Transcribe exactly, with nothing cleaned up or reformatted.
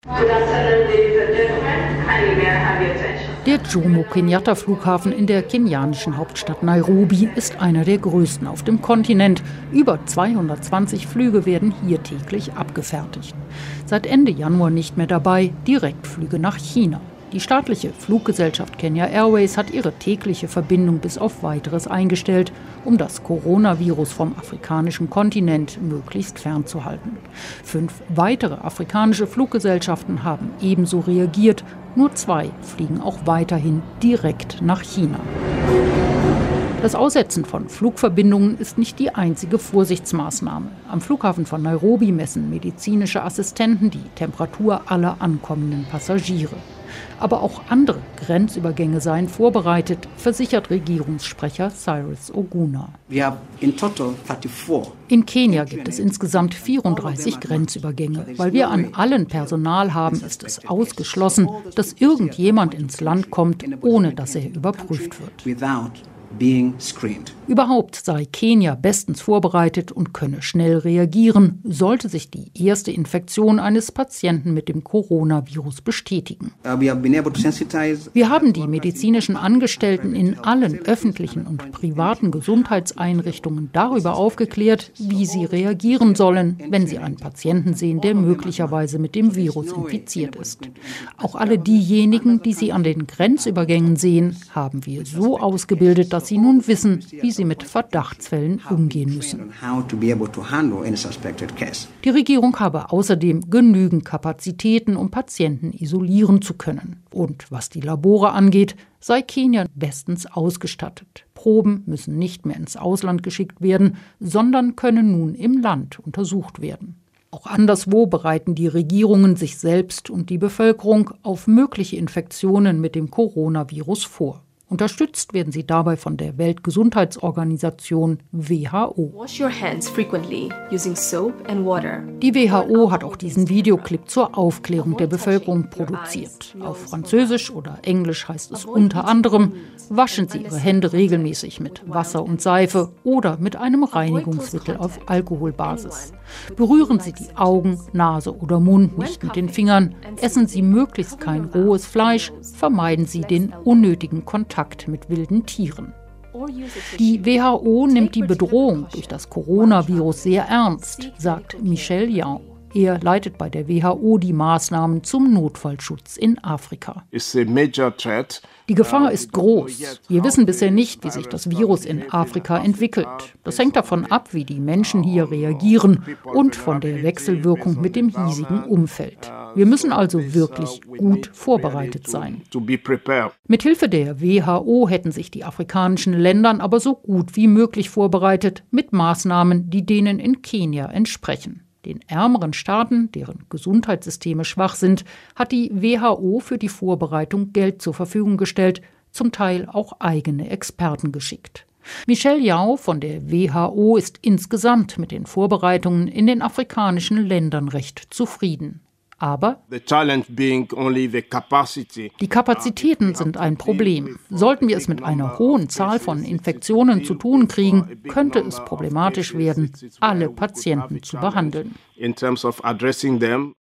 Der Jomo-Kenyatta-Flughafen in der kenianischen Hauptstadt Nairobi ist einer der größten auf dem Kontinent. Über zweihundertzwanzig Flüge werden hier täglich abgefertigt. Seit Ende Januar nicht mehr dabei, Direktflüge nach China. Die staatliche Fluggesellschaft Kenya Airways hat ihre tägliche Verbindung bis auf Weiteres eingestellt, um das Coronavirus vom afrikanischen Kontinent möglichst fernzuhalten. Fünf weitere afrikanische Fluggesellschaften haben ebenso reagiert. Nur zwei fliegen auch weiterhin direkt nach China. Das Aussetzen von Flugverbindungen ist nicht die einzige Vorsichtsmaßnahme. Am Flughafen von Nairobi messen medizinische Assistenten die Temperatur aller ankommenden Passagiere. Aber auch andere Grenzübergänge seien vorbereitet, versichert Regierungssprecher Cyrus Oguna. In Kenia gibt es insgesamt vierunddreißig Grenzübergänge. Weil wir an allen Personal haben, ist es ausgeschlossen, dass irgendjemand ins Land kommt, ohne dass er überprüft wird. Überhaupt sei Kenia bestens vorbereitet und könne schnell reagieren, sollte sich die erste Infektion eines Patienten mit dem Coronavirus bestätigen. Wir haben die medizinischen Angestellten in allen öffentlichen und privaten Gesundheitseinrichtungen darüber aufgeklärt, wie sie reagieren sollen, wenn sie einen Patienten sehen, der möglicherweise mit dem Virus infiziert ist. Auch alle diejenigen, die sie an den Grenzübergängen sehen, haben wir so ausgebildet, dass sie nun wissen, wie sie mit Verdachtsfällen umgehen müssen. Die Regierung habe außerdem genügend Kapazitäten, um Patienten isolieren zu können. Und was die Labore angeht, sei Kenia bestens ausgestattet. Proben müssen nicht mehr ins Ausland geschickt werden, sondern können nun im Land untersucht werden. Auch anderswo bereiten die Regierungen sich selbst und die Bevölkerung auf mögliche Infektionen mit dem Coronavirus vor. Unterstützt werden sie dabei von der Weltgesundheitsorganisation W H O. Wash your hands frequently using soap and water. Die W H O hat auch diesen Videoclip zur Aufklärung der Bevölkerung produziert. Auf Französisch oder Englisch heißt es unter anderem: Waschen Sie Ihre Hände regelmäßig mit Wasser und Seife oder mit einem Reinigungsmittel auf Alkoholbasis. Berühren Sie die Augen, Nase oder Mund nicht mit den Fingern. Essen Sie möglichst kein rohes Fleisch. Vermeiden Sie den unnötigen Kontakt mit wilden Tieren. Die W H O nimmt die Bedrohung durch das Coronavirus sehr ernst, sagt Michel Yao. Er leitet bei der W H O die Maßnahmen zum Notfallschutz in Afrika. Die Gefahr ist groß. Wir wissen bisher nicht, wie sich das Virus in Afrika entwickelt. Das hängt davon ab, wie die Menschen hier reagieren und von der Wechselwirkung mit dem hiesigen Umfeld. Wir müssen also wirklich gut vorbereitet sein. Mithilfe der W H O hätten sich die afrikanischen Länder aber so gut wie möglich vorbereitet mit Maßnahmen, die denen in Kenia entsprechen. Den ärmeren Staaten, deren Gesundheitssysteme schwach sind, hat die W H O für die Vorbereitung Geld zur Verfügung gestellt, zum Teil auch eigene Experten geschickt. Michel Yao von der W H O ist insgesamt mit den Vorbereitungen in den afrikanischen Ländern recht zufrieden. Aber die Kapazitäten sind ein Problem. Sollten wir es mit einer hohen Zahl von Infektionen zu tun kriegen, könnte es problematisch werden, alle Patienten zu behandeln.